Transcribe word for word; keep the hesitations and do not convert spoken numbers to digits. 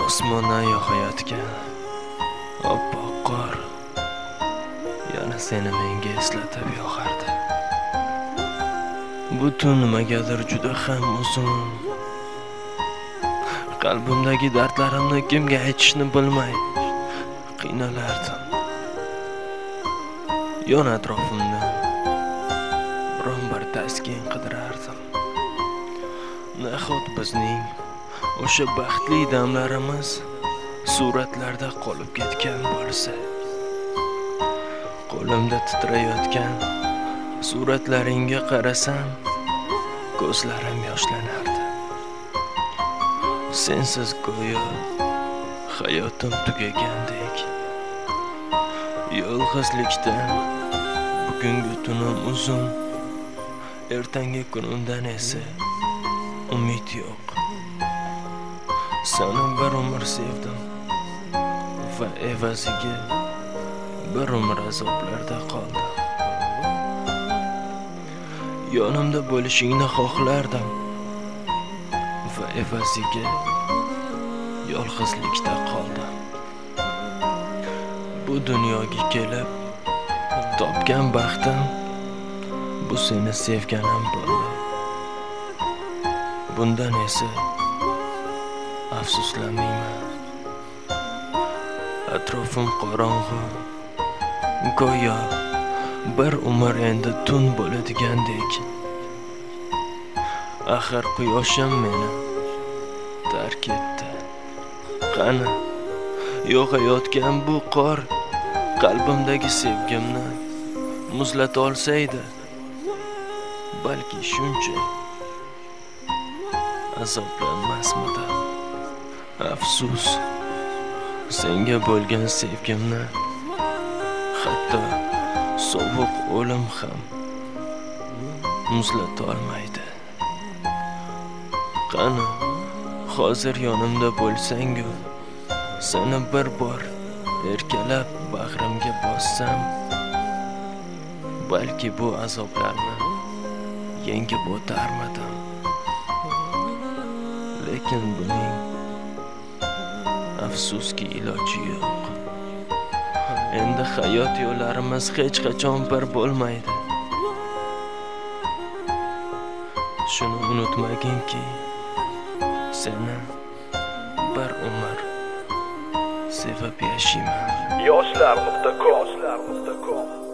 Osmondan yog'ayotgan oppoq qor yana seni menga eslatib yog'ardi. Bu tun nimagadir juda ham uzun. Qalbimdagi dardlarimni kimga aytishni bilmay qiynalardim. Yon atrofimda biron bir taskin qidirardim. Nahot bizning o'sha baxtli damlarimiz suratlarda qolib ketgan bo'lsa, qo'limda titrayotgan suratlaringga qarasam, ko'zlarim yoshlanardi. Sensiz go'yo hayotim tugagandek. Yolg'izlikdan bugungi tunim uzun, ertangi kunimdan esa umid yo'q. Seni bir umr sevdim va evaziga bir umr azoblarda qoldim. Yonimda bo'lishingni xohlardim va evaziga yolg'izlikda qoldim. Bu dunyoga kelib topgan baxtim bu seni sevganim bo'ldi. Bundan esa afsuslanmayman. Atrofim qorong'u, go'yo bir umr endi tun bo'ladigandek. Axir quyoshim meni tark etdi. Qani yog'ayotgan bu qor qalbimdagi sevgimni muzlata olsaydi, balki shuncha azoblanmasmidim. Afsus, senga bo'lgan sevgimni hatto sovuq o'lim ham muzlata olmaydi. Qani hozir yonimda bo'lsang-ku, seni bir bor erkalab bag'rimga bossam, balki bu azoblarni yengib o'tarmidim. Lekin buning afsuski iloji yo'q. Endi hayot yo'llarimiz hech qachon bir bo'lmaydi. Shuni unutmaginki, seni bir umr sevib yashayman. yoshlar nuqta com